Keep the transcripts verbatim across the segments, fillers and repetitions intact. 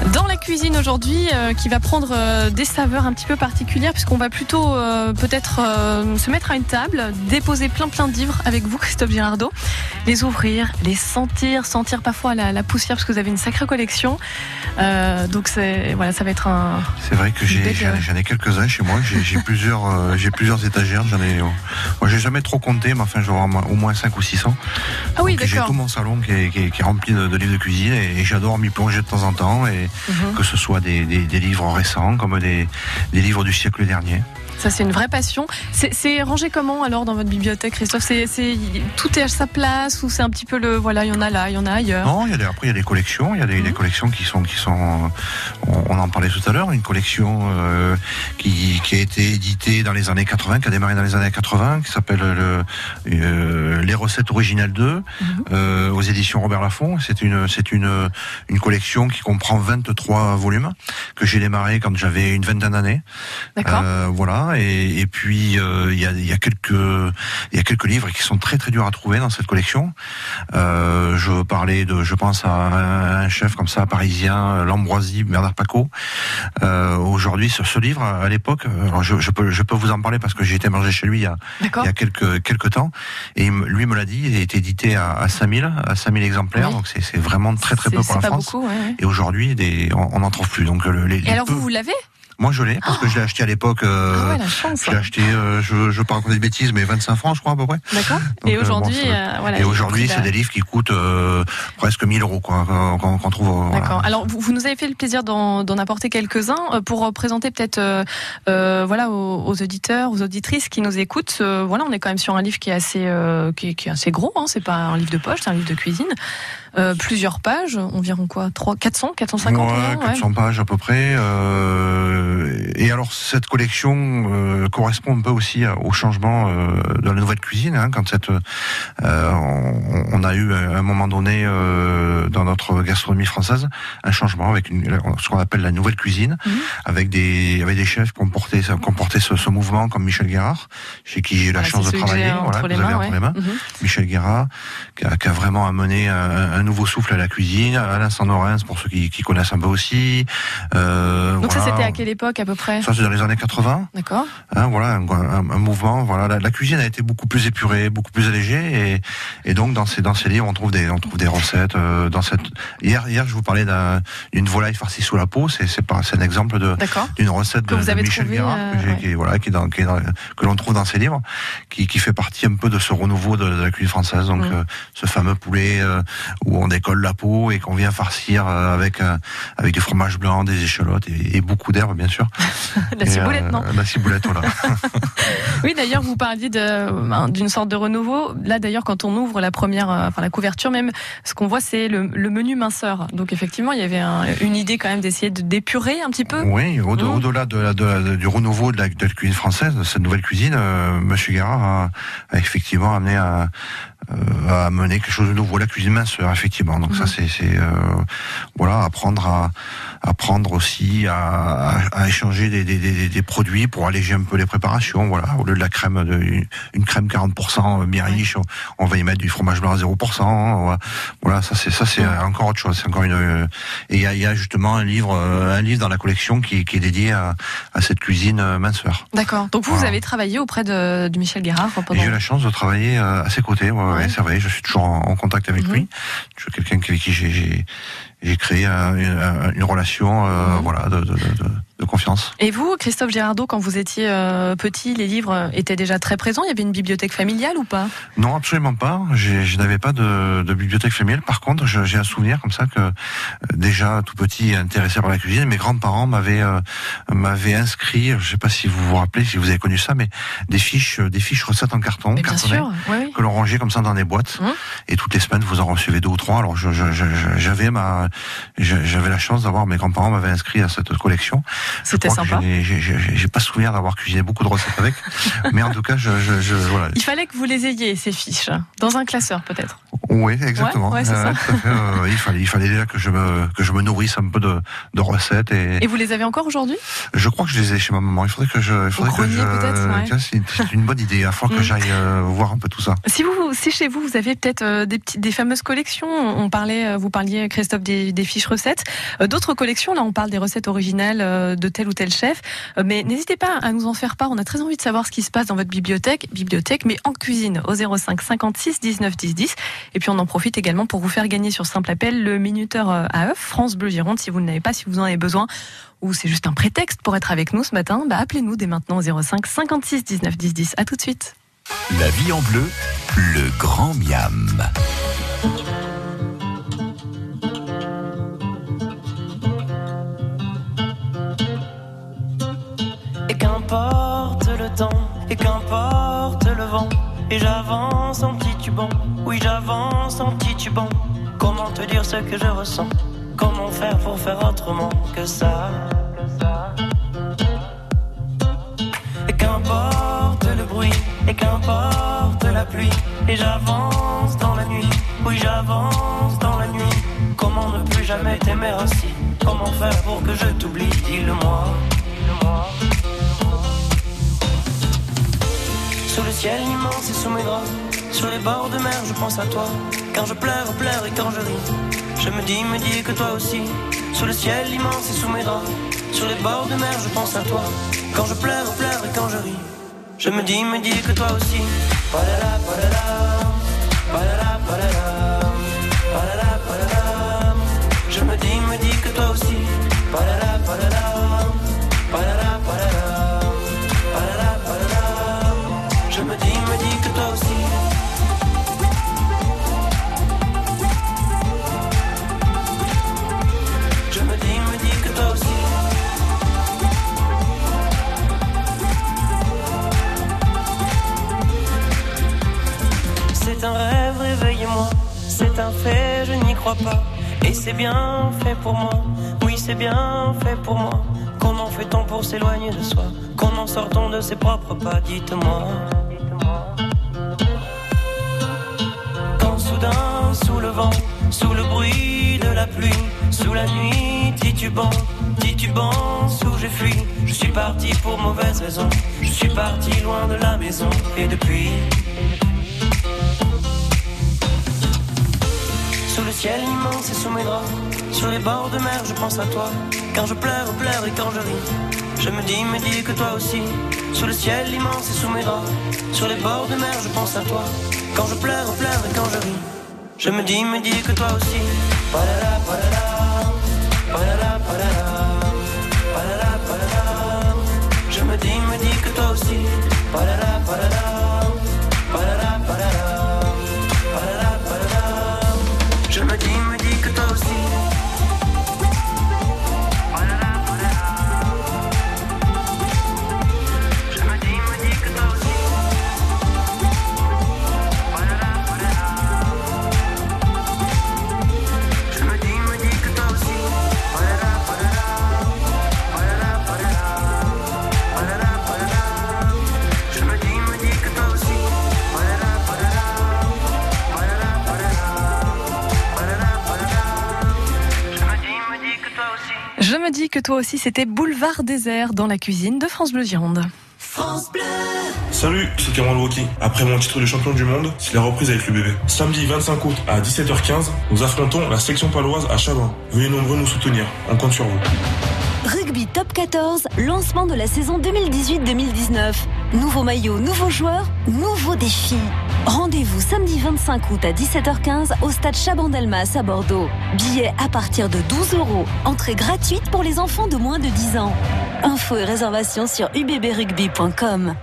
Dans la cuisine aujourd'hui, euh, qui va prendre euh, des saveurs un petit peu particulières, puisqu'on va plutôt euh, peut-être euh, se mettre à une table, déposer plein plein de livres avec vous, Christophe Girardot, les ouvrir, les sentir, sentir parfois la, la poussière, parce que vous avez une sacrée collection. Euh, donc c'est voilà, ça va être un. C'est vrai que j'ai, belle... j'en, ai, j'en ai quelques-uns chez moi. J'ai, j'ai plusieurs, euh, j'ai plusieurs étagères. J'en ai, euh, moi, j'ai jamais trop compté, mais enfin, je dois avoir au moins cinq ou six cents. Ah oui, donc, d'accord. J'ai tout mon salon qui est, qui est, qui est rempli de, de livres de cuisine, et, et j'adore m'y plonger de temps en temps, et mm-hmm. que ce soit des, des, des livres récents comme des, des livres du siècle dernier. Ça, c'est une vraie passion. C'est, c'est rangé comment alors dans votre bibliothèque, Christophe? C'est, c'est, tout est à sa place, ou c'est un petit peu le. Voilà, il y en a là, il y en a ailleurs? Non, il y a des, après, il y a des collections. Il y a des, mmh. des collections qui sont. Qui sont on, on en parlait tout à l'heure. Une collection euh, qui, qui a été éditée dans les années quatre-vingts, qui a démarré dans les années quatre-vingts, qui s'appelle le, euh, Les recettes originales deux, mmh. euh, aux éditions Robert Laffont. C'est, une, c'est une, une collection qui comprend vingt-trois volumes, que j'ai démarré quand j'avais une vingtaine d'années. D'accord. Euh, voilà. Et, et puis il euh, y, a, y a quelques il y a quelques livres qui sont très très durs à trouver dans cette collection. Euh, je veux parler de, je pense à un, un chef comme ça parisien, L'Ambroisie, Bernard Paco. Euh, aujourd'hui, sur ce livre, à l'époque, alors je, je peux je peux vous en parler parce que j'ai été manger chez lui il y a D'accord. il y a quelques quelques temps, et lui me l'a dit. Il a été édité à, à cinq mille à cinq mille exemplaires, oui. donc c'est, c'est vraiment très très c'est, peu pour c'est la pas France. Beaucoup, ouais, ouais. Et aujourd'hui, des, on n'en trouve plus. Donc les, les et alors peu... vous vous l'avez? Moi je l'ai, parce que je l'ai acheté à l'époque. Euh, ah ouais, la chance. Je l'ai acheté, euh, je je pas raconter de bêtises, mais vingt-cinq francs, je crois à peu près. D'accord. Donc, et aujourd'hui, euh, bon, euh, voilà. Et aujourd'hui, c'est la... des livres qui coûtent euh, presque mille euros, quoi, qu'on, qu'on trouve. Euh, D'accord. Voilà. Alors vous, vous nous avez fait le plaisir d'en, d'en apporter quelques-uns pour présenter peut-être, euh, euh, voilà, aux, aux auditeurs, aux auditrices qui nous écoutent. Euh, voilà, on est quand même sur un livre qui est assez, euh, qui, qui est assez gros. Hein, c'est pas un livre de poche, c'est un livre de cuisine. Euh, plusieurs pages, environ quoi, trois, quatre cents, quatre cent cinquante. Ouais, quatre cents ouais. pages à peu près. Euh, et alors cette collection euh, correspond un peu aussi au changement euh, de la nouvelle cuisine, hein, quand cette, euh, on, on a eu à un moment donné euh, dans notre gastronomie française un changement avec une, ce qu'on appelle la nouvelle cuisine, mmh. avec des, avec des chefs qui ont porté, qui ont porté ce, ce mouvement, comme Michel Guérard, chez qui j'ai eu la voilà, chance de travailler, voilà, que vous avez entre les mains. Mmh. Michel Guérard, qui a, qui a vraiment amené un, un nouveau souffle à la cuisine. Alain Sandorens, pour ceux qui, qui connaissent un peu aussi. Euh, Donc voilà. Ça, c'était à quelle époque à peu près? Ça, c'est dans les années quatre-vingts. D'accord. Hein, voilà, un, un, un mouvement. Voilà, la, la cuisine a été beaucoup plus épurée, beaucoup plus allégée, et, et donc dans ces dans ces livres, on trouve des on trouve des recettes. Euh, dans cette hier hier, je vous parlais d'un, d'une volaille farcie sous la peau. C'est c'est pas c'est un exemple de D'accord. d'une recette de, de Michel Guérard euh, que j'ai, ouais. qui, voilà, qui est dans, qui est dans, que l'on trouve dans ces livres, qui qui fait partie un peu de ce renouveau de, de la cuisine française. Donc mmh. euh, ce fameux poulet euh, où on décolle la peau et qu'on vient farcir avec euh, avec du fromage blanc, des échalotes et, et beaucoup d'herbes, bien sûr. La ciboulette, euh, non? La ciboulette, voilà. Oui, d'ailleurs, vous parliez de, d'une sorte de renouveau. Là, d'ailleurs, quand on ouvre la première, enfin la couverture même, ce qu'on voit, c'est le, le menu minceur. Donc, effectivement, il y avait un, une idée quand même d'essayer de d'épurer un petit peu. Oui, au, mmh. au-delà de la, de la, du renouveau de la, de la cuisine française, de cette nouvelle cuisine, euh, Monsieur Guérard a, a effectivement amené à Euh, à mener quelque chose de nouveau, la cuisine minceur, effectivement. Donc mmh. ça, c'est, c'est euh, voilà, apprendre à apprendre aussi à, à, à échanger des, des, des, des produits pour alléger un peu les préparations. Voilà, au lieu de la crème, de, une, une crème quarante pour cent Miriche, on, on va y mettre du fromage blanc à zéro pour cent. Va, voilà, ça c'est ça c'est mmh. encore autre chose. C'est encore une. Et il y a, y a justement un livre, un livre dans la collection qui, qui est dédié à, à cette cuisine minceur. D'accord. Donc vous, voilà. vous avez travaillé auprès de, de Michel Guérard pendant... J'ai eu la chance de travailler à ses côtés. Ouais, ouais. Ouais, c'est vrai, je suis toujours en, en contact avec mmh. lui. Je suis quelqu'un avec qui j'ai, j'ai, j'ai créé un, une, une relation euh, mmh. voilà, de, de, de, de confiance. Et vous, Christophe Girardot, quand vous étiez euh, petit, les livres étaient déjà très présents? Il y avait une bibliothèque familiale ou pas? Non, absolument pas. J'ai, je n'avais pas de, de bibliothèque familiale. Par contre, je, j'ai un souvenir comme ça que euh, déjà tout petit, intéressé par la cuisine, mes grands-parents m'avaient euh, m'avaient inscrit, je ne sais pas si vous vous rappelez, si vous avez connu ça, mais des fiches, des fiches recettes en carton, cartonnées, oui, oui. que l'on rangeait comme ça dans des boîtes. Mmh. Et toutes les semaines, vous en recevez deux ou trois. Alors, je, je, je, j'avais ma, j'avais la chance d'avoir, mes grands-parents m'avaient inscrit à cette collection. C'était sympa. J'ai, j'ai, j'ai, j'ai pas souvenir d'avoir cuisiné beaucoup de recettes avec, mais en tout cas, je, je, je voilà. Il fallait que vous les ayez, ces fiches, dans un classeur peut-être. Oui, exactement. Ouais, ouais, c'est ça. tout à fait, euh, il fallait, il fallait déjà que je me, que je me nourrisse un peu de, de recettes et. Et vous les avez encore aujourd'hui ? Je crois que je les ai chez ma maman. Il faudrait que je, il faudrait Au grenier, que je. peut-être, ouais. Tiens, c'est, une, c'est une bonne idée. Il faut que Mm. j'aille euh, voir un peu tout ça. Si vous, si chez vous, vous avez peut-être euh, des petites, des fameuses collections. On parlait, euh, vous parliez, Christophe, des, des fiches recettes. Euh, d'autres collections, là, on parle des recettes originales euh, de tel ou tel chef. Euh, mais n'hésitez pas à nous en faire part. On a très envie de savoir ce qui se passe dans votre bibliothèque, bibliothèque, mais en cuisine, au zéro cinq cinquante-six dix-neuf dix dix. Et puis on en profite également pour vous faire gagner sur simple appel le minuteur à œuf France Bleu Gironde. Si vous ne l'avez pas, si vous en avez besoin, ou c'est juste un prétexte pour être avec nous ce matin, bah appelez-nous dès maintenant au zéro cinq cinquante-six dix-neuf dix dix. À tout de suite. La vie en bleu, le grand miam. Et qu'importe le temps, et qu'importe le vent, et j'avance en titubant, oui j'avance en titubant. Comment te dire ce que je ressens? Comment faire pour faire autrement que ça? Et qu'importe le bruit, et qu'importe la pluie, et j'avance dans la nuit, oui j'avance dans la nuit. Comment ne plus jamais t'aimer ainsi? Comment faire pour que je t'oublie? Dis-le-moi, dis-le-moi. Sous le ciel immense et sous mes draps, sur les bords de mer je pense à toi. Quand je pleure, pleure et quand je ris, je me dis, me dis que toi aussi. Sous le ciel immense et sous mes draps, sur les bords de mer je pense à toi. Quand je pleure, pleure et quand je ris, je me dis, me dis que toi aussi. Palala, palala, palala, palala, palala, palala. Je me dis, me dis que toi aussi. Palala, palala, palala, palala, palala, palala. Je me dis, me dis que toi aussi. Je me dis, me dis que toi aussi. C'est un rêve, réveillez-moi. C'est un fait, je n'y crois pas. Et c'est bien fait pour moi. Oui, c'est bien fait pour moi. Comment fait-on pour s'éloigner de soi? Comment sort-on de ses propres pas? Dites-moi. Quand soudain, sous le vent, sous le bruit de la pluie, sous la nuit, titubant, titubant, sous j'ai fui. Je suis parti pour mauvaise raison. Je suis parti loin de la maison. Et depuis, sous le ciel immense et sous mes draps, sur les bords de mer je pense à toi. Quand je pleure, pleure et quand je ris, je me dis, me dis que toi aussi. Sous le ciel immense et sous mes draps, sur les bords de mer je pense à toi. Quand je pleure, pleure et quand je ris, je me dis, me dis que toi aussi. Palala, palala, palala, palala, palala, palala. Je me dis, me dis que toi aussi. Palala, palala, palala, palala, palala, palala. Je me dis, me dis que toi aussi. Palala, palala. Je me dis, me dis que toi aussi. Palala, palala. Je me dis, me dis que toi aussi. Palala, palala. Palala, palala. Palala, palala. Je me dis, me dis que toi aussi. Palala, palala. Palala, palala. Je me dis que toi aussi, c'était Boulevard Désert dans la cuisine de France Bleu Gironde. France Bleu. Salut, c'est Cameron Wauquiez. Après mon titre de champion du monde, c'est la reprise avec l'U B B. Samedi vingt-cinq août à dix-sept heures quinze, nous affrontons la section paloise à Chabin. Veuillez nombreux nous soutenir, on compte sur vous. Rugby Top quatorze, lancement de la saison deux mille dix-huit deux mille dix-neuf. Nouveau maillot, nouveaux joueurs, nouveaux défis. Rendez-vous samedi vingt-cinq août à dix-sept heures quinze au stade Chaban-Delmas à Bordeaux. Billets à partir de douze euros. Entrée gratuite pour les enfants de moins de dix ans. Infos et réservations sur u b b rugby point com.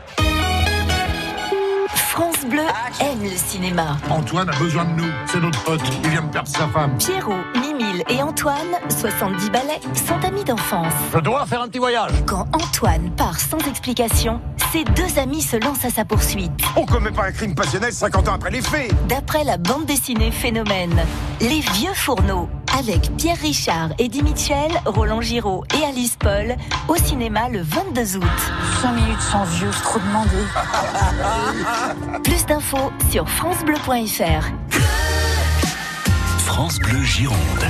France Bleu aime le cinéma. Antoine a besoin de nous, c'est notre pote, il vient de perdre sa femme. Pierrot, Mimile et Antoine, soixante-dix balais, sont amis d'enfance. Je dois faire un petit voyage. Quand Antoine part sans explication, ses deux amis se lancent à sa poursuite. On commet pas un crime passionnel cinquante ans après les faits. D'après la bande dessinée Phénomène, Les Vieux Fourneaux, avec Pierre Richard, Eddie Mitchell, Roland Giraud et Alice Paul, au cinéma le vingt-deux août. cinq minutes sans vieux, c'est trop demandé. Plus d'infos sur francebleu point f r. France Bleu Gironde.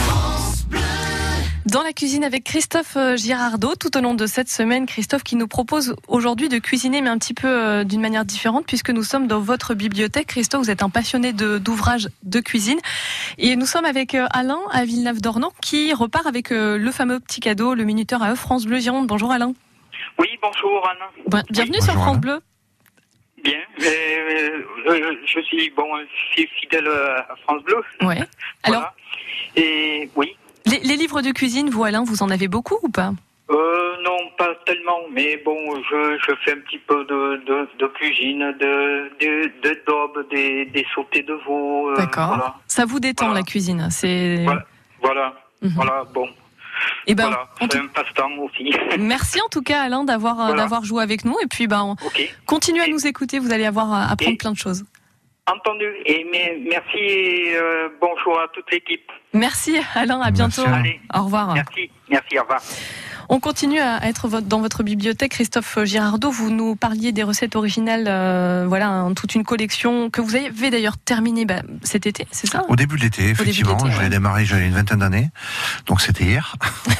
Dans la cuisine avec Christophe Girardot, tout au long de cette semaine, Christophe qui nous propose aujourd'hui de cuisiner, mais un petit peu euh, d'une manière différente, puisque nous sommes dans votre bibliothèque. Christophe, vous êtes un passionné de, d'ouvrages de cuisine. Et nous sommes avec euh, Alain à Villeneuve-d'Ornon, qui repart avec euh, le fameux petit cadeau, le minuteur à œufs France Bleu Gironde. Bonjour Alain. Oui, bonjour Anne. Bon, bienvenue oui, sur bonjour, France Alain. Bleu. Bien, euh, euh, je suis bon, fidèle à France Bleu. Ouais. Alors, Voilà. Et oui. les, les livres de cuisine, vous Alain, vous en avez beaucoup ou pas ? Euh, non, pas tellement, mais bon, je, je fais un petit peu de, de, de cuisine, de, de, de daube, des, des sautés de veau. Euh, D'accord. Voilà. Ça vous détend Voilà. la cuisine, c'est. Voilà, voilà, Mhm. voilà, bon. Eh ben, Voilà, en c'est tout- un passe-temps aussi. Merci en tout cas Alain d'avoir euh, Voilà. d'avoir joué avec nous et puis ben Ok, continuez à nous écouter, vous allez avoir à apprendre Et- plein de choses. entendu. Et mais, merci et euh, bonjour à toute l'équipe. Merci Alain, à bientôt. Alain. Allez. Au revoir. Merci, merci, au revoir. On continue à être vo- dans votre bibliothèque, Christophe Girardot. Vous nous parliez des recettes originales, euh, voilà, hein, toute une collection que vous avez d'ailleurs terminée bah, cet été, c'est ça ? Au début de l'été, effectivement, l'été, j'avais ouais. démarré, j'avais une vingtaine d'années, donc c'était hier,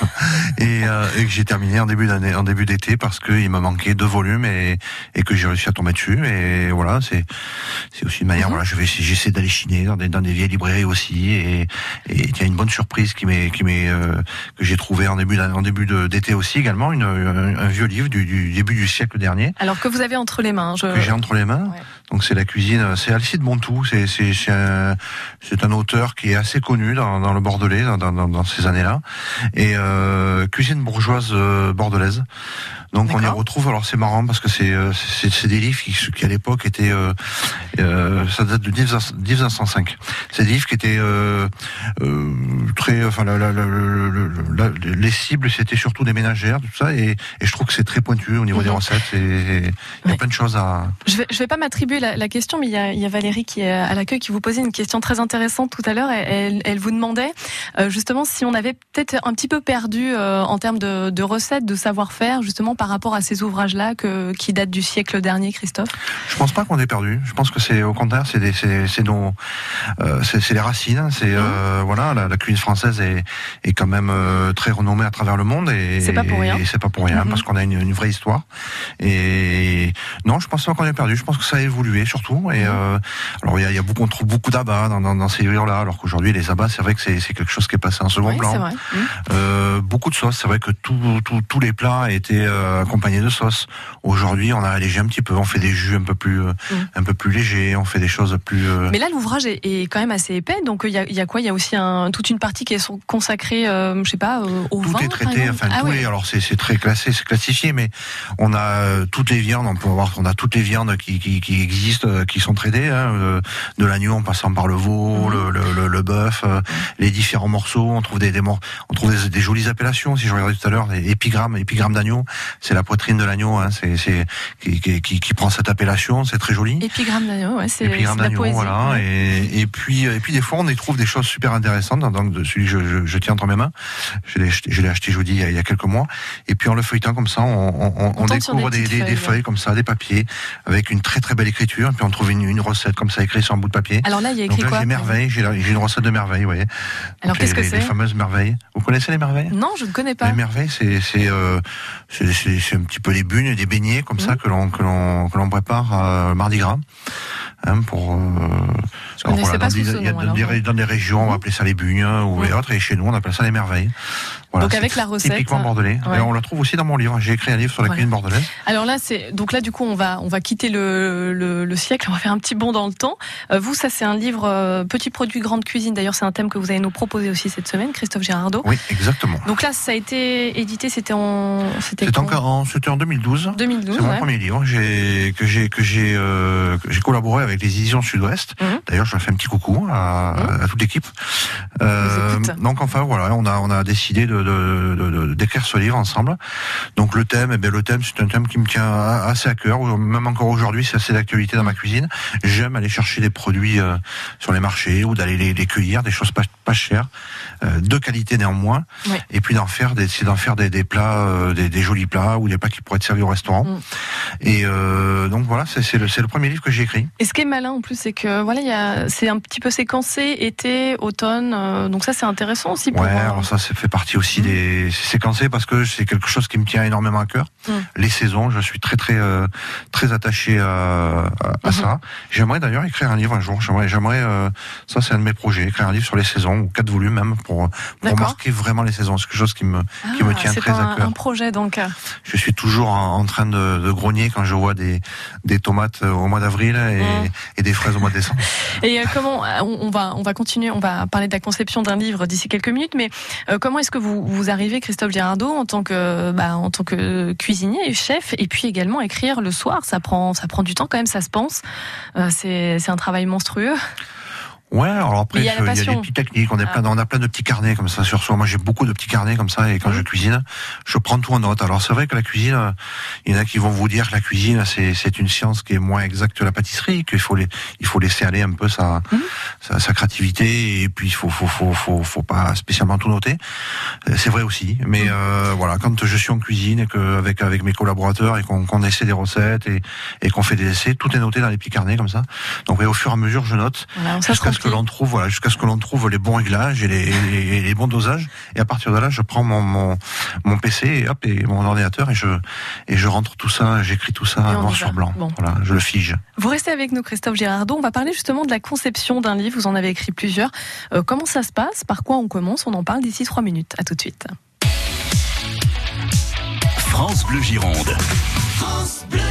et, euh, et que j'ai terminé en début d'année, en début d'été parce qu'il me manquait deux volumes et, et que j'ai réussi à tomber dessus. Et voilà, c'est c'est aussi une manière. Mhm. Voilà, je vais, j'essaie d'aller chiner dans des, dans des vieilles librairies aussi, et et il y a une bonne surprise qui m'est qui m'est euh, que j'ai trouvé en début d'année- en début de, d'été aussi également, une, un, un vieux livre du, du début du siècle dernier Alors que vous avez entre les mains. Je... que j'ai entre les mains. Ouais. Donc c'est la cuisine, c'est Alcide Bontou, c'est c'est c'est un, c'est un auteur qui est assez connu dans, dans le Bordelais dans, dans, dans ces années-là, et euh, cuisine bourgeoise euh, bordelaise. Donc on y D'accord. retrouve, alors c'est marrant parce que c'est euh, c'est, c'est des livres qui, qui à l'époque étaient, euh, euh, ça date de dix-neuf cent cinq. C'est des livres qui étaient euh, euh, très, enfin la, la, la, la, la, les cibles c'était surtout des ménagères, tout ça, et, et je trouve que c'est très pointu au niveau Mhm. des recettes, et il y a Ouais. plein de choses à. Je vais, je vais pas m'attribuer la, la question, mais il y, a, il y a Valérie qui est à l'accueil qui vous posait une question très intéressante tout à l'heure. Elle, elle, elle vous demandait euh, justement si on avait peut-être un petit peu perdu euh, en termes de, de recettes, de savoir-faire, justement par rapport à ces ouvrages-là que, qui datent du siècle dernier, Christophe. Je pense pas qu'on ait perdu. Je pense que c'est au contraire, c'est des, c'est, c'est nos, euh, c'est, c'est les racines. C'est euh, voilà, la, la cuisine française est, est quand même euh, très renommée à travers le monde, et C'est pas pour rien. Et c'est pas pour rien, Mhm. parce qu'on a une, une vraie histoire. Et non, je pense pas qu'on ait perdu. Je pense que ça a évolué surtout. Et euh, alors il y a, il y a beaucoup, on trouve beaucoup d'abats dans, dans, dans ces livres-là, alors qu'aujourd'hui les abats, c'est vrai que c'est, c'est quelque chose qui est passé en second Oui, plan. c'est vrai. Mmh. Euh, beaucoup de sauces. C'est vrai que tout, tout, tous les plats étaient euh, accompagnés de sauces. Aujourd'hui, on a allégé un petit peu. On fait des jus un peu plus, euh, Mm. un peu plus légers. On fait des choses plus. euh, Mais là, l'ouvrage est, est quand même assez épais, donc il y a, il y a quoi ? Il y a aussi un, toute une partie qui est son- consacrée, euh, je sais pas, euh, au Tout vin. est par traité, exemple. enfin Ah tous ouais. les, alors c'est c'est très classé, c'est classifié, mais on a euh, toutes les viandes, on peut voir qu'on a toutes les viandes qui qui, qui existent, euh, qui sont traitées, hein, euh, de l'agneau en passant par le veau, Mhm. le le, le, le bœuf, euh, les différents morceaux, on trouve des des, mor- on trouve des, des jolies appellations. Si je regardais tout à l'heure, les épigrammes, épigrammes d'agneau, c'est la poitrine de l'agneau, hein, c'est c'est qui, qui qui qui prend cette appellation, c'est très joli. Épigramme d'agneau, ouais, c'est, Épigramme c'est de la d'agneau, poésie. voilà. Ouais. Et, et puis, et puis des fois, on y trouve des choses super intéressantes. Donc, de celui que je, je, je tiens entre mes mains, je l'ai, acheté- je l'ai acheté, je vous dis, il y, a, il y a quelques mois. Et puis, en le feuilletant comme ça, on, on, on, On tombe sur découvre des des, petites des, des feuilles, feuilles comme ça, des papiers, avec une très très belle écriture. Et puis, on trouve une, une recette comme ça, écrite sur un bout de papier. Alors là, il y a Donc écrit là, quoi j'ai merveille, j'ai, la- j'ai une recette de merveille, vous voyez. Alors, Donc, qu'est-ce les, que c'est les fameuses merveilles. Vous connaissez les merveilles? Non, je ne connais pas. Les merveilles, c'est c'est, euh, c'est c'est c'est un petit peu les bugnes, des beignets comme ça que l'on que l'on que l'on prépare euh, mardi gras, hein, pour. Euh, Je connaissais alors, pas dans sous des- ce il y a nom, dans, des, alors. dans des régions, on va appeler ça les bugnes ou Mmh. les autres, et chez nous, on appelle ça les merveilles. Voilà, Donc c'est avec la recette, typiquement bordelais. ouais. Et on la trouve aussi dans mon livre. J'ai écrit un livre sur la Voilà. cuisine bordelaise. Alors là, c'est donc là du coup on va on va quitter le, le, le siècle, on va faire un petit bond dans le temps. Euh, vous, ça c'est un livre euh, Petit produit grande cuisine. D'ailleurs, c'est un thème que vous allez nous proposer aussi cette semaine, Christophe Girardot. Oui, exactement. Donc là, ça a été édité, c'était en c'était C'était quand en, en- c'était en deux mille douze. deux mille douze. C'est mon Ouais. premier livre. J'ai que j'ai que j'ai euh, que j'ai collaboré avec les éditions Sud-Ouest. Mhm. D'ailleurs, je leur fais un petit coucou à, Mhm. à toute l'équipe. On les écoute. donc enfin voilà, on a on a décidé de de, de, de, de, d'écrire ce livre ensemble. Donc le thème, eh bien, le thème, c'est un thème qui me tient assez à cœur. Même encore aujourd'hui, c'est assez d'actualité dans ma cuisine. J'aime aller chercher des produits euh, sur les marchés ou d'aller les, les cueillir, des choses pas, pas chères, euh, de qualité néanmoins, ouais. Et puis d'en faire, d'essayer d'en faire des, des plats, euh, des, des jolis plats ou des plats qui pourraient être servis au restaurant. Mm. Et euh, donc voilà, c'est, c'est, le, c'est le premier livre que j'ai écrit. Et ce qui est malin en plus, c'est que voilà, il y a, c'est un petit peu séquencé été, automne. Euh, donc ça, c'est intéressant aussi. Pour ouais, alors ça, ça fait partie aussi mm. des. C'est séquencé parce que c'est quelque chose qui me tient énormément à cœur. Mm. Les saisons, je suis très très euh, très attaché à, à, à mm-hmm. ça. J'aimerais d'ailleurs écrire un livre un jour. J'aimerais, j'aimerais. Euh, ça, c'est un de mes projets, écrire un livre sur les saisons ou quatre volumes même pour pour marquer vraiment les saisons. C'est quelque chose qui me ah, qui me tient très un, à cœur. Un projet donc. Je suis toujours en, en train de, de grogner quand je vois des des tomates au mois d'avril et, mm. et des fraises au mois de décembre. Et euh, comment on, on va on va continuer, on va parler de la conception d'un livre d'ici quelques minutes, mais euh, comment est-ce que vous vous arrivez, Christophe Girardot, en tant que bah, en tant que cuisinier et chef, et puis également écrire le soir, ça prend ça prend du temps quand même, ça se pense. Euh, c'est c'est un travail monstrueux. Ouais, alors après, il y, il y a des petites techniques, on, est ah. plein, on a plein de petits carnets comme ça sur soi. Moi, j'ai beaucoup de petits carnets comme ça, et quand mmh. je cuisine, je prends tout en note. Alors, c'est vrai que la cuisine, il y en a qui vont vous dire que la cuisine, c'est, c'est une science qui est moins exacte que la pâtisserie, qu'il faut les, il faut laisser aller un peu sa, mmh. sa, sa créativité, et puis il faut, faut, faut, faut, faut pas spécialement tout noter. C'est vrai aussi. Mais, mmh. euh, voilà, quand je suis en cuisine et que, avec, avec mes collaborateurs et qu'on, qu'on essaie des recettes et, et qu'on fait des essais, tout est noté dans les petits carnets comme ça. Donc, et au fur et à mesure, je note. Voilà, jusqu'à ce que l'on trouve, voilà, jusqu'à ce que l'on trouve les bons réglages et les, les, les bons dosages. Et à partir de là, je prends mon, mon, mon P C et hop, et mon ordinateur et je, et je rentre tout ça, j'écris tout ça noir sur blanc. Bon. Voilà, je le fige. Vous restez avec nous, Christophe Girardot. On va parler justement de la conception d'un livre. Vous en avez écrit plusieurs. Euh, comment ça se passe? Par quoi on commence? On en parle d'ici trois minutes. À tout de suite. France Bleu Gironde. France Bleu.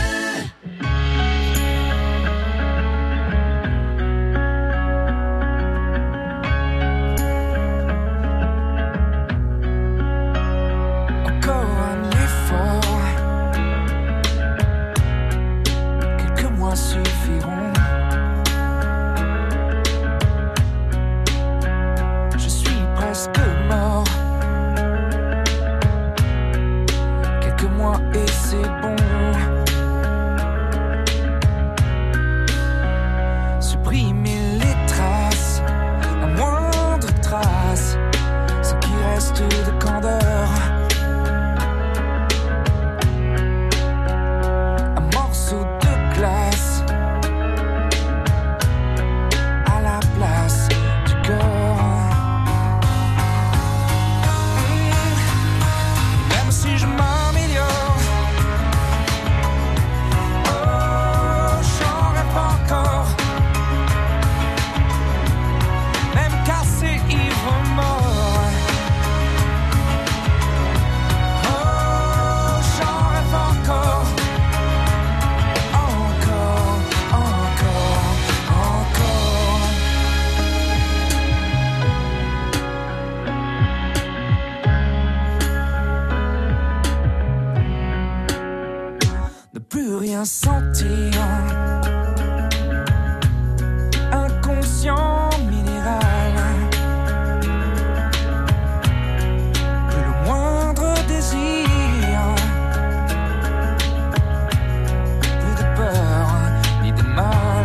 Suffiront. Je suis presque mort. Quelques mois et c'est bon. Supprimer les traces, la moindre trace, ce qui reste de candeur. Un morceau de glace. Sentir inconscient minéral, plus le moindre désir, plus de peur ni de mal.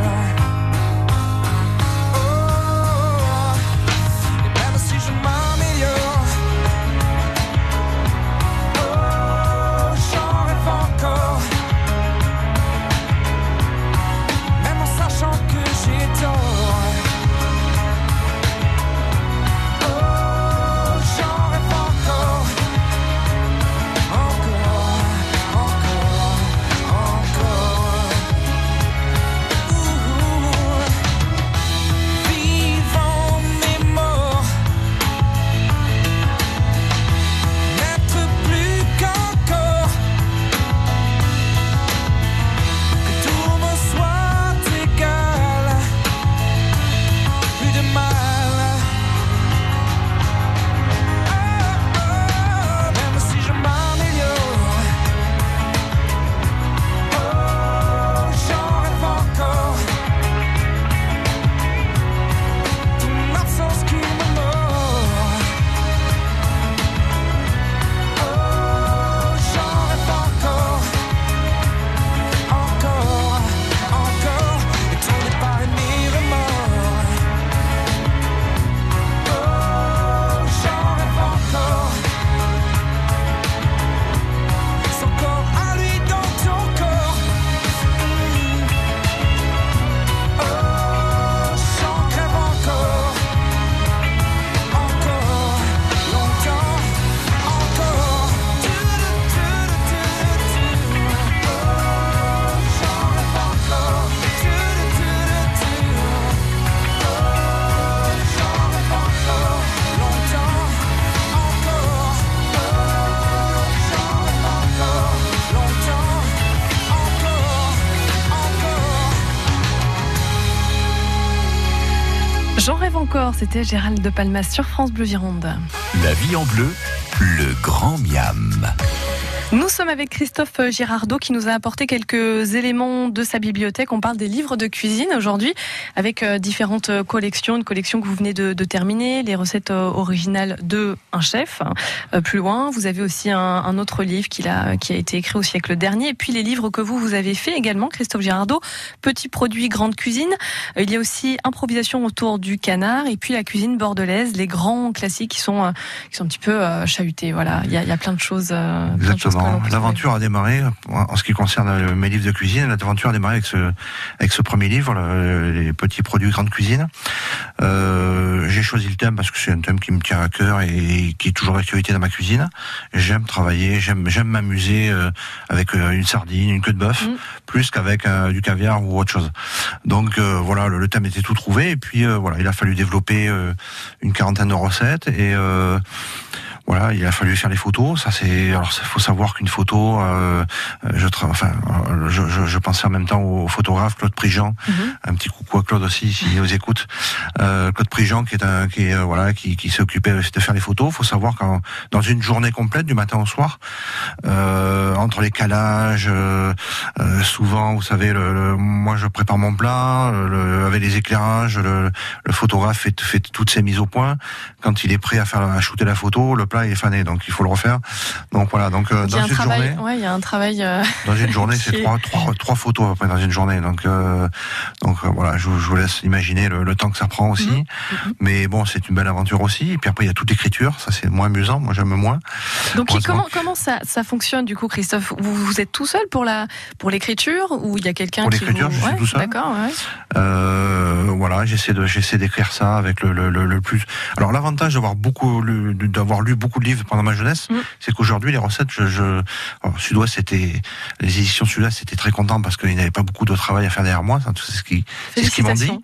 Oh, et même si je m'améliore, oh, j'en rêve encore. J'en rêve encore, c'était Gérald de Palmas sur France Bleu Gironde. La vie en bleu, le grand miam. Nous sommes avec Christophe Girardot qui nous a apporté quelques éléments de sa bibliothèque. On parle des livres de cuisine aujourd'hui avec différentes collections. Une collection que vous venez de, de terminer, les recettes originales de un chef. Plus loin, vous avez aussi un, un autre livre qui a, qui a été écrit au siècle dernier. Et puis les livres que vous, vous avez fait également, Christophe Girardot. Petits produits, grande cuisine. Il y a aussi improvisation autour du canard et puis la cuisine bordelaise, les grands classiques qui sont, qui sont un petit peu chahutés. Voilà, il y a, il y a plein de choses. Plein de choses L'aventure a démarré, en ce qui concerne mes livres de cuisine, l'aventure a démarré avec ce, avec ce premier livre, le, les petits produits grande cuisine. Euh, j'ai choisi le thème parce que c'est un thème qui me tient à cœur et qui est toujours d'actualité dans ma cuisine. J'aime travailler, j'aime, j'aime m'amuser avec une sardine, une queue de bœuf, mmh. plus qu'avec euh, du caviar ou autre chose. Donc euh, voilà, le, le thème était tout trouvé et puis euh, voilà, il a fallu développer euh, une quarantaine de recettes et euh, voilà, il a fallu faire les photos. Ça c'est, alors il faut savoir qu'une photo, euh, je, enfin, je, je, je pensais en même temps au photographe Claude Prigent. Mm-hmm. Un petit coucou à Claude aussi s'il nous écoute. Euh, Claude Prigent qui est un, qui est euh, voilà, qui, qui s'occupait aussi de faire les photos. Il faut savoir qu'en dans une journée complète du matin au soir, euh, entre les calages, euh, euh, souvent, vous savez, le, le, moi je prépare mon plat, le, avec les éclairages, le, le photographe fait, fait toutes ses mises au point. Quand il est prêt à faire à shooter la photo, le plat il est fané, donc il faut le refaire. Donc voilà, donc euh, dans une travail, journée, ouais, il y a un travail. Euh, dans une journée, c'est trois, trois, trois photos à peu près dans une journée. Donc, euh, donc euh, voilà, je, je vous laisse imaginer le, le temps que ça prend aussi. Mmh. Mais bon, c'est une belle aventure aussi. Et puis après, il y a toute l'écriture. Ça, c'est moins amusant. Moi, j'aime moins. Donc, comment comment ça ça fonctionne du coup, Christophe? Vous, vous êtes tout seul pour la pour l'écriture ou il y a quelqu'un pour qui l'écriture, vous... je suis ouais, tout seul. D'accord. Ouais. Euh, voilà, j'essaie de j'essaie d'écrire ça avec le le, le, le plus. Alors, l'avantage d'avoir beaucoup lu, d'avoir lu beaucoup de livres pendant ma jeunesse, mmh. c'est qu'aujourd'hui les recettes, je, je... Alors, Sud-Ouest, c'était les éditions Sud-Ouest, c'était très content parce qu'ils n'avaient pas beaucoup de travail à faire derrière moi. C'est ce qui, c'est ce qu'ils m'ont dit.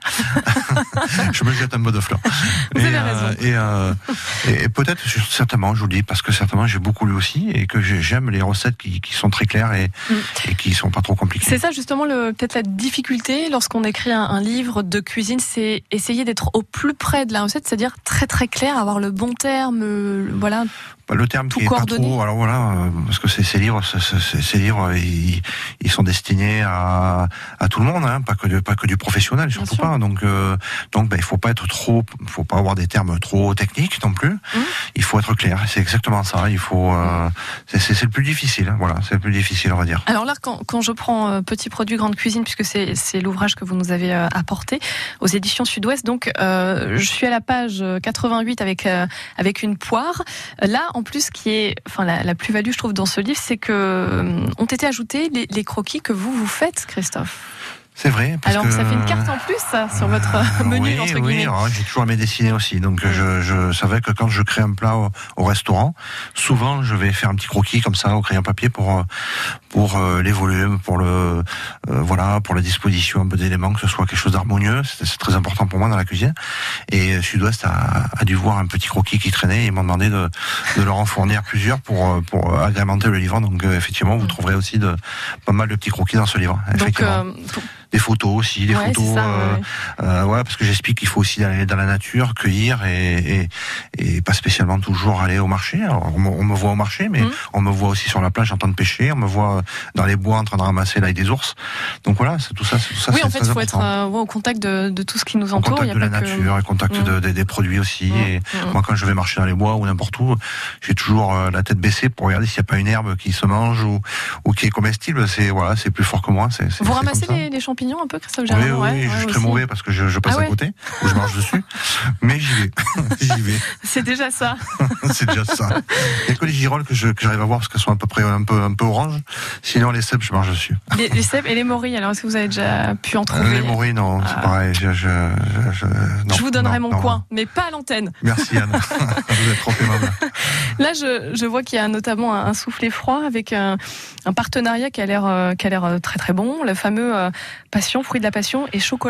Je me jette un mot de fleurs. Vous et, avez euh, raison. Et, euh, et, et peut-être, certainement, je vous le dis, parce que certainement j'ai beaucoup lu aussi et que j'aime les recettes qui, qui sont très claires et, mmh. et qui sont pas trop compliquées. C'est ça justement le peut-être la difficulté lorsqu'on écrit un, un livre de cuisine, c'est essayer d'être au plus près de la recette, c'est-à-dire très très clair, avoir le bon terme, le, voilà. Le terme qui est pas trop, alors voilà, parce que ces, ces livres, ces, ces, ces livres, ils, ils sont destinés à, à tout le monde, hein, pas que de, pas que du professionnel, surtout pas. Donc, euh, donc, ben, il faut pas être trop, faut pas avoir des termes trop techniques non plus. Mmh. Il faut être clair. C'est exactement ça. Il faut, euh, c'est, c'est, c'est le plus difficile. Hein, voilà, c'est le plus difficile, on va dire. Alors là, quand, quand je prends euh, Petits produits grande cuisine, puisque c'est, c'est l'ouvrage que vous nous avez euh, apporté aux éditions Sud-Ouest, donc euh, je suis à la page quatre-vingt-huit avec euh, avec une poire. Là, en plus, qui est, enfin, la, la plus-value, je trouve, dans ce livre, c'est que euh, ont été ajoutés les, les croquis que vous vous faites, Christophe. C'est vrai. Parce alors que... ça fait une carte en plus ça, sur votre euh, menu oui, entre guillemets. Oui, alors, j'ai toujours aimé dessiner aussi, donc mmh. je, je savais que quand je crée un plat au, au restaurant, souvent je vais faire un petit croquis comme ça au crayon papier pour pour euh, les volumes, pour le euh, voilà, pour la disposition un peu d'éléments, que ce soit quelque chose d'harmonieux. C'est, c'est très important pour moi dans la cuisine. Et Sud-Ouest a, a dû voir un petit croquis qui traînait et ils m'ont demandé de, de leur en fournir plusieurs pour pour agrémenter le livre. Donc euh, effectivement, vous trouverez aussi de pas mal de petits croquis dans ce livre. Donc euh, pour... des photos aussi, des ouais, photos, ça, euh, ouais. euh, ouais, parce que j'explique qu'il faut aussi aller dans la nature, cueillir et, et, et pas spécialement toujours aller au marché. Alors, on, me, on me voit au marché, mais mmh. on me voit aussi sur la plage en train de pêcher, on me voit dans les bois en train de ramasser l'ail des ours. Donc voilà, c'est tout ça, c'est tout ça. Oui, c'est en fait, il faut important. être euh, ouais, au contact de, de tout ce qui nous entoure. Au contact il y a de la pas nature, que... et contact mmh. de, de, des produits aussi. Mmh. Et mmh. moi, quand je vais marcher dans les bois ou n'importe où, j'ai toujours euh, la tête baissée pour regarder s'il n'y a pas une herbe qui se mange ou, ou qui est comestible. C'est voilà, c'est plus fort que moi. C'est, c'est, Vous c'est ramassez les, les champignons un peu, Christophe Oui, Girardot? oui, ouais, je ouais, suis aussi. très mauvais parce que je, je passe ah ouais. à côté ou je marche dessus, mais j'y vais, j'y vais. C'est déjà ça. C'est déjà ça. Il n'y a que les girolles que, je, que j'arrive à voir parce qu'elles sont à peu près un peu, un peu orange. Sinon, les cèpes, je marche dessus. Les, les cèpes et les morilles, alors est-ce que vous avez déjà pu en trouver? Les morilles, non, ah. c'est pareil. Je, je, je, je, non, je vous donnerai non, mon non, coin, non. mais pas à l'antenne. Merci Anne, vous êtes trop aimable. Là, je, je vois qu'il y a notamment un, un soufflé froid avec un, un partenariat qui a l'air, euh, qui a l'air très très bon, le fameux euh, Passion, fruit de la passion et chocolat.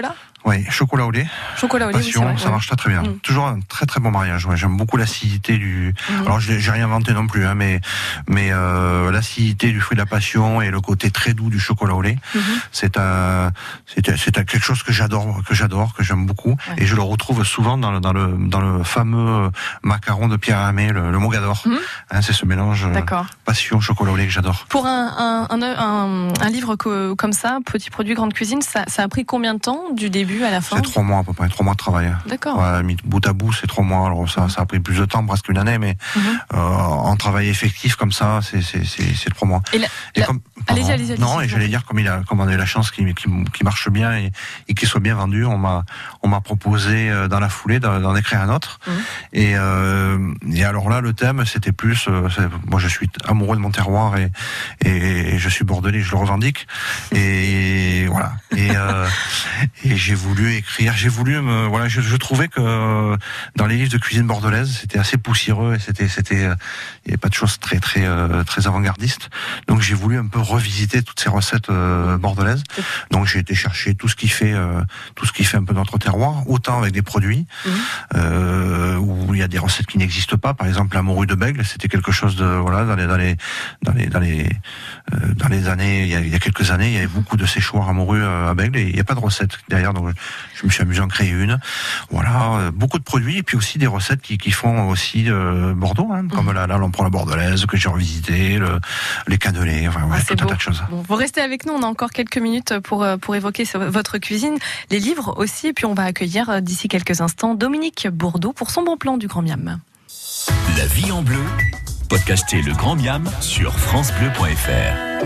Oui, chocolat au lait. Chocolat au lait, Passion, oui, c'est vrai, ça ouais. marche très très bien. Mm. Toujours un très très bon mariage. Ouais. J'aime beaucoup l'acidité du. Mm. Alors j'ai, j'ai rien inventé non plus, hein, mais mais euh, l'acidité du fruit de la passion et le côté très doux du chocolat au lait, Mm-hmm. c'est un c'est c'est un, quelque chose que j'adore, que j'adore, que j'aime beaucoup, Ouais. et je le retrouve souvent dans le dans le dans le fameux macaron de Pierre Hermé, le, le Mogador. Mm. Hein, c'est ce mélange euh, D'accord. passion chocolat au lait que j'adore. Pour un, un, un, un, un livre co- comme ça, Petit produit grande cuisine, ça, ça a pris combien de temps du début à la fin? C'est trois mois à peu près, trois mois de travail. D'accord. Ouais, mis bout à bout, c'est trois mois. Alors ça, ça a pris plus de temps, presque une année, mais Mhm. euh, en travail effectif comme ça, c'est c'est c'est, c'est trois mois. Et la- Et la- comme, allez-y, pardon. allez-y, allez-y, Non, et s'il j'allais vous dire comme il a, comme on a eu la chance qu'il qu'il, qu'il marche bien et, et qu'il soit bien vendu, on m'a on m'a proposé euh, dans la foulée d'en, d'en écrire un autre. Mhm. Et euh, et alors là, le thème, c'était plus, euh, c'est- moi je suis amoureux de mon terroir et et, et je suis bordelais, je le revendique. Et voilà. Et euh, et j'ai voulu écrire, j'ai voulu me, voilà, je, je trouvais que dans les livres de cuisine bordelaise, c'était assez poussiéreux et c'était, c'était, euh, il n'y avait pas de choses très, très, euh, très avant-gardistes. Donc j'ai voulu un peu revisiter toutes ces recettes euh, bordelaises. Donc j'ai été chercher tout ce qui fait, euh, tout ce qui fait un peu notre terroir, autant avec des produits Mmh. euh, où il y a des recettes qui n'existent pas. Par exemple, la morue de Bègle, c'était quelque chose de, voilà, dans les, dans les, dans les, dans les, euh, dans les années, il y, a, il y a quelques années, il y avait beaucoup de séchoirs à morue euh, à Bègle et il n'y a pas de recette derrière. Donc je me suis amusé à en créer une. Voilà, euh, beaucoup de produits et puis aussi des recettes qui, qui font aussi euh, Bordeaux, hein, comme mmh. la, la lampe pour la bordelaise que j'ai revisité, le, les cannelés, enfin ouais, ah, tout un tas de choses. Bon, vous restez avec nous, on a encore quelques minutes pour pour évoquer votre cuisine, les livres aussi, et puis on va accueillir d'ici quelques instants Dominique Bourdeau pour son bon plan du Grand Miam. La vie en bleu, podcastez le Grand Miam sur francebleu point f r.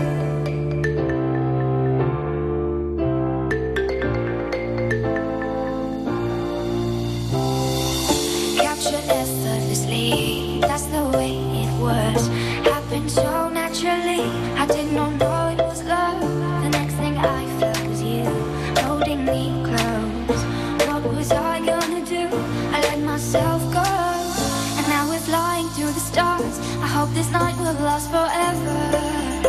This night will last forever.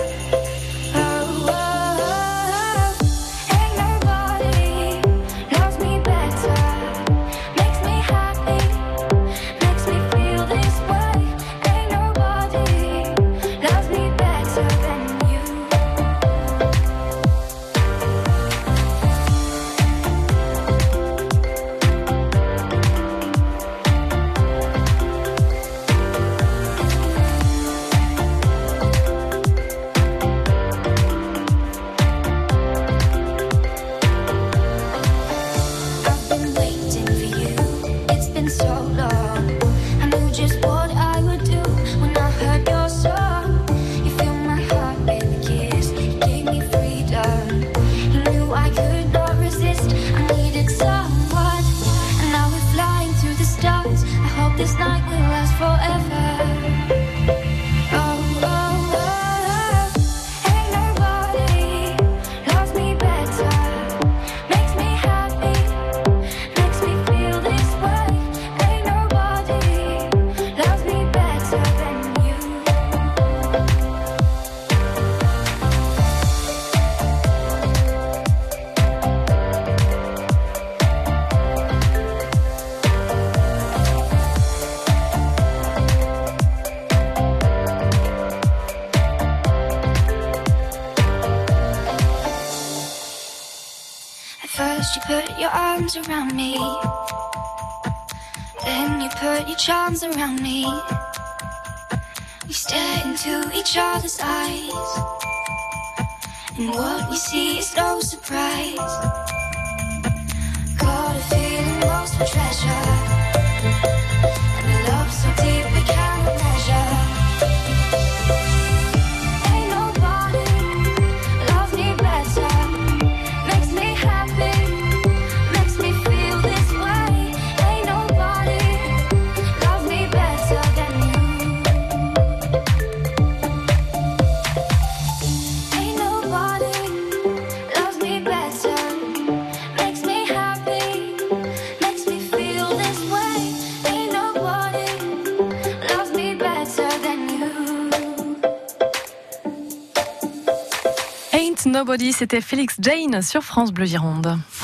Around me, then you put your charms around me. We stare into each other's eyes, and what we see is no surprise. Got a feeling lost for treasure, and a love so deep we cannot measure. Ain't nobody loves me better, makes me happy. Nobody, c'était Félix Jane sur France Bleu Gironde.